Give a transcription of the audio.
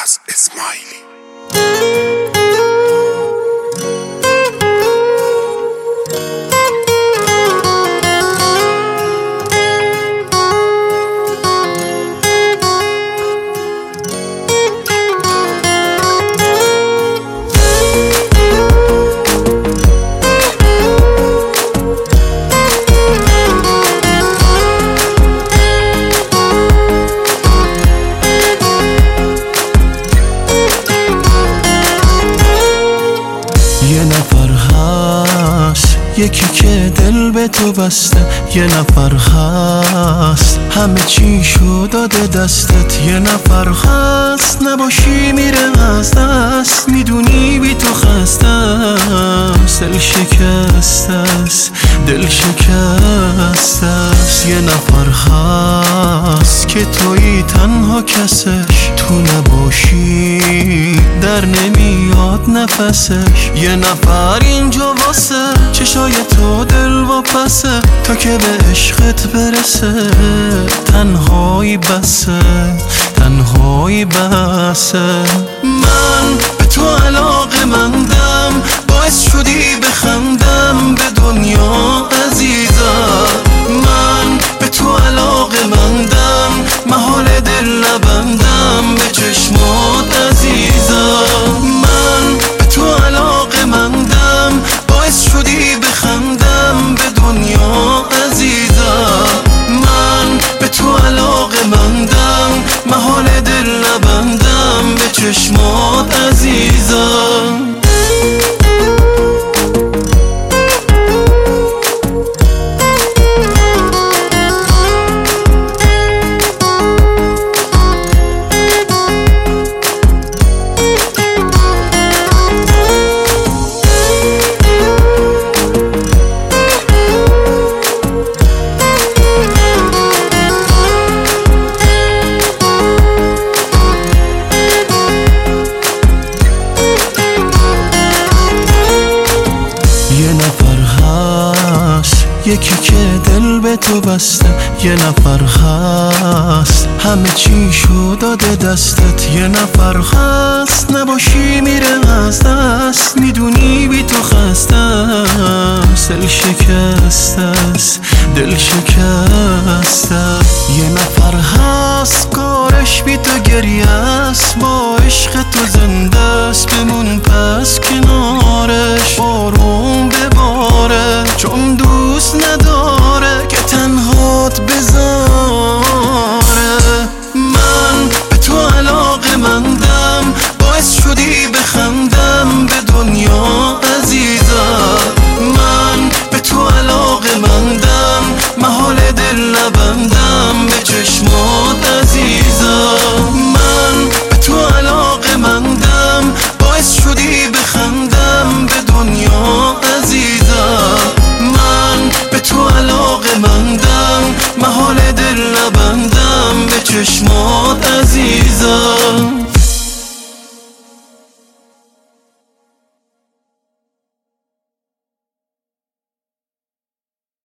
عباس اسماعیلی. یه نفر هست یکی که دل به تو بسته، یه نفر هست همه چیشو داده دستت، یه نفر هست نباشی میره از دست، میدونی بی تو خستم، دل شکسته است، دل شکسته است. یه نفر هست که تویی تنها کسش، تو نباشی در نمیاد نفسش، یه نفر اینجا واسه چشای تو دل واپسه، تا که به عشقت برسه تنهایی بسه، تنهایی بسه. من به تو علاقه مندم، باعث شدی بخندم به دنیا عزیزم. من به تو علاقه مندم، محال دل نبندم به چشمات عزیزم. من به تو علاقه مندم، باعث شدی بخندم به دنیا عزیزم. من به تو علاقه مندم، محال دل نبندم به چشمات عزیزم. یه نفر هست یکی که دل به تو بسته، یه نفر هست همه چیشو داده دستت، یه نفر هست نباشی میره از دست، میدونی بی تو خستم، دل شکسته است، دل شکسته. یه نفر هست کارش بی تو گریه است، با عشق تو زنده است، بمون پس کنارش، بارون بباره چون دوست نداره که تنهات بذاره. من به تو علاقه مندم، باعث شدی بخندم به دنیا عزیزم. من به تو علاقه مندم، محال دل نبندم به چشمات عزیزم. من به تو علاقه مندم، باعث شدی بخندم به دنیا عزیزم. من به تو علاقه مندم، محال دل نبندم به چشمات عزیزم.